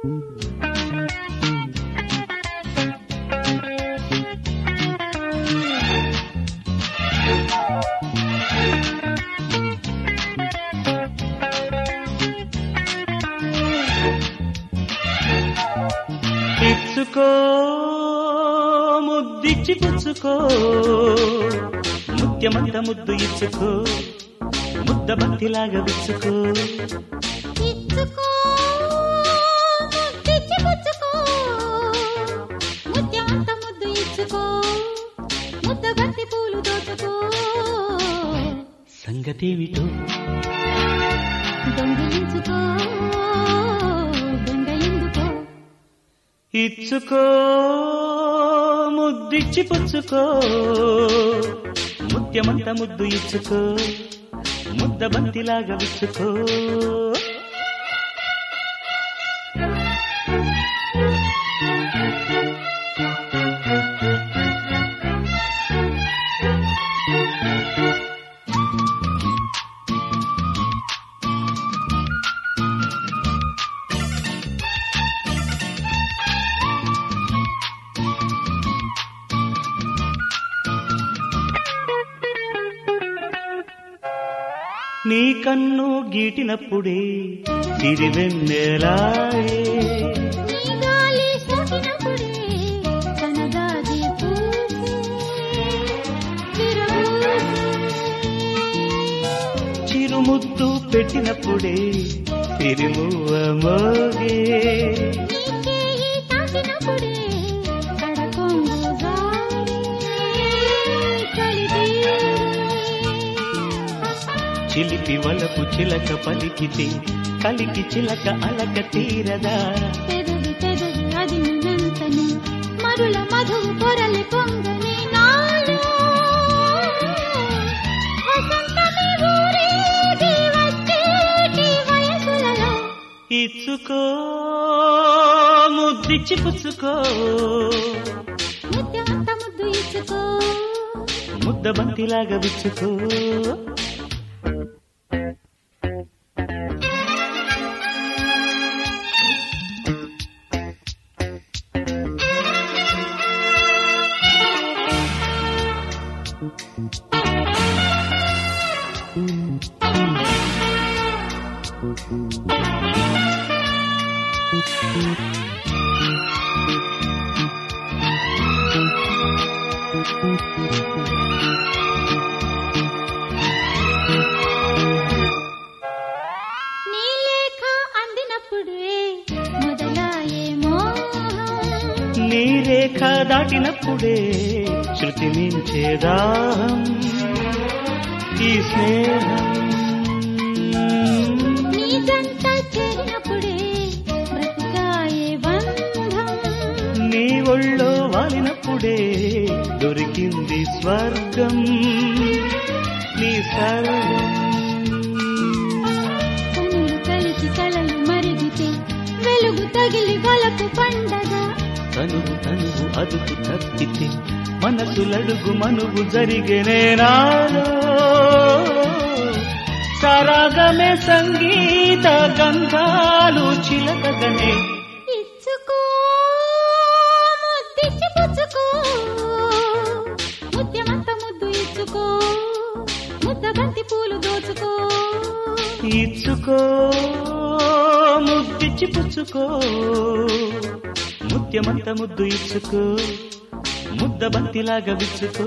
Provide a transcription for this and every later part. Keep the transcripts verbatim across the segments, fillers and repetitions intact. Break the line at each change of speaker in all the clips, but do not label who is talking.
ఇచ్చుకో ముద్దిచ్చి పుచ్చుకో ముత్యమంత ముద్దు ఇచ్చుకో ముద్ద బంతిలాగా విచ్చుకో
ఇచ్చుకో ముద్దిచ్చి పుచ్చుకో ముత్యమంత ముద్దు ఇచ్చుకో ముద్ద బంతి పూలు దోచుకో
సంగతేమిటో
దొంగిలించుకో
ఇచ్చుకో ముద్దిచ్చి పుచ్చుకో ముత్యమంత ముద్దు ఇచ్చుకో ముద్ద బంతిలాగా విచ్చుకో నీ కన్ను గీటినప్పుడే సిరివెన్నెలాయే చిరుముద్దు పెట్టినప్పుడే సిరిమువ్వ మోగే చిలిపి వలపు చిలక పలికితే కలికి చిలక అలక తీరదా
పెదవి పెదవి అది నినంతని మరుల మధువు పొరలి పొంగని నాలో వసంతమి ఊరేగి వచ్చేటి వయసులలో
ఇచ్చుకో ముద్దిచ్చి పుచ్చుకో
ముత్యమంత ముద్దు ఇచ్చుకో
ముద్ద బంతిలాగా విచ్చుకో
నీ లేఖ అందినప్పుడే మొదలాయే మోహం
నీ రేఖ దాటినప్పుడే శృతి మించే దాహం ఈ స్నేహం
నీ జంట చేరినప్పుడే బ్రతుకాయే బంధం
నీ ఒళ్ళో వాలినప్పుడే దొరికింది స్వర్గం నీ సర్వం
కనులు కలిసి కలలు మరిగితే వెలుగు తగిలి వలకు పండగ
తనువు తనువు అదుపు తప్పితే మనసులడుగు మనువు జరిగేనేనాలో సరాగమే సంగీత గంధాలు చిలకగనే
ఇచ్చుకో ముద్దిచ్చి పుచ్చుకో ముత్యమంత ముద్దు ఇచ్చుకో ముద్ద బంతి పూలు దోచుకో
ఇచ్చుకో ముద్దిచ్చి పుచ్చుకో ముత్యమంత ముద్దు ఇచ్చుకో ముద్ద బంతిలాగా విచ్చుకో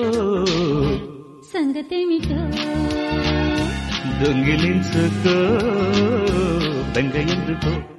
సంగతేమిటో
దొంగిలించుకో బెంగ ఎందుకో